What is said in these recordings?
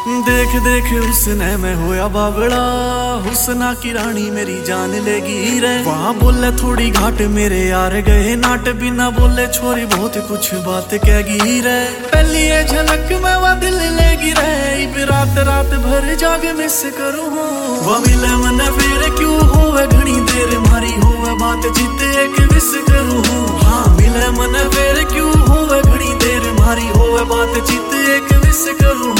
देख देख उसने मैं होया बावड़ा, हुस्ना की रानी मेरी जान लेगी रे। वहाँ बोले थोड़ी घाट मेरे यार गए नाट, बिना बोले छोरी बहुत कुछ बात कहेगी रे। पहली ये झलक में वह दिल लेगी रे, इब रात रात भर जाग मिस करूँ। वह मिले मन फिर क्यों होवे घनी देर, मारी होवे बात जीत एक विस करूँ। हाँ मिले मन फिर क्यों होवे घनी देर, मारी होवे बात जीत एक विस करूँ।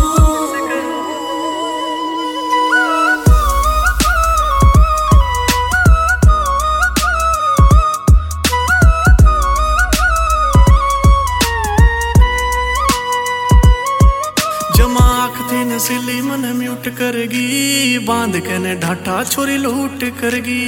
जमा आँख थी नसीली मन म्यूट करगी, बांध के ने ढाटा छोरी लूट करगी।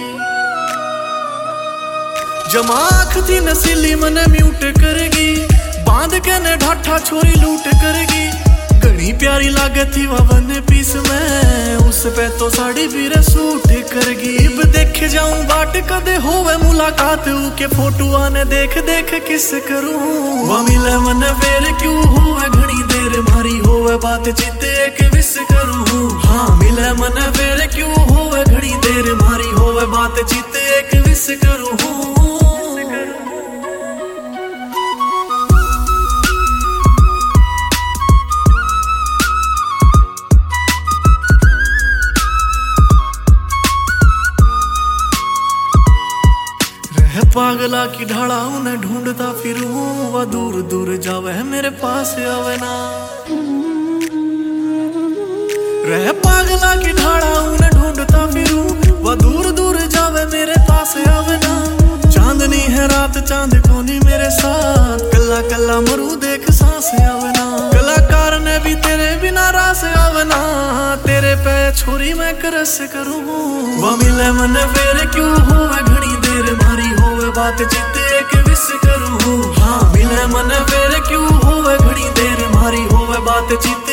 जमा आँख थी नसीली मन म्यूट करगी, बांध के ने ढाठा छोरी लूट करगी। घनी प्यारी लागे थी वह वन पीस में, उस पे तो साड़ी भी सूट करगी। अब देख जाऊं बाट कदे होवे मुलाकात, के फोटो आने देख देख किस करूं। वह मिले मन फेर क्यों होवे घनी देर, मारी होवे बात जीत एक विस करूं। हाँ मिले मन फेर क्यों होवे घनी देर, मारी होवे बात जीत एक विस करूं। पागला की ढाला उन्हें ढूंढता फिरूं, वह दूर दूर जावे मेरे पास आवे ना। रह पागला की ढाला उन्हें ढूंढता फिरूं, वह दूर दूर जावे मेरे पास आवे ना। चांदनी है रात चांद कोनी मेरे साथ, कल्ला कल्ला मरू देख सांस आवे ना। कलाकार ने भी तेरे बिना रास आवे ना, तेरे पे छोरी मैं करस करूं। वह मिले मन फेर क्यों होवे घनी देर, मारी बात जीत एक विस करूं। हाँ मिले मन फेर क्यों होवे घनी देर, मारी होवे बात जीत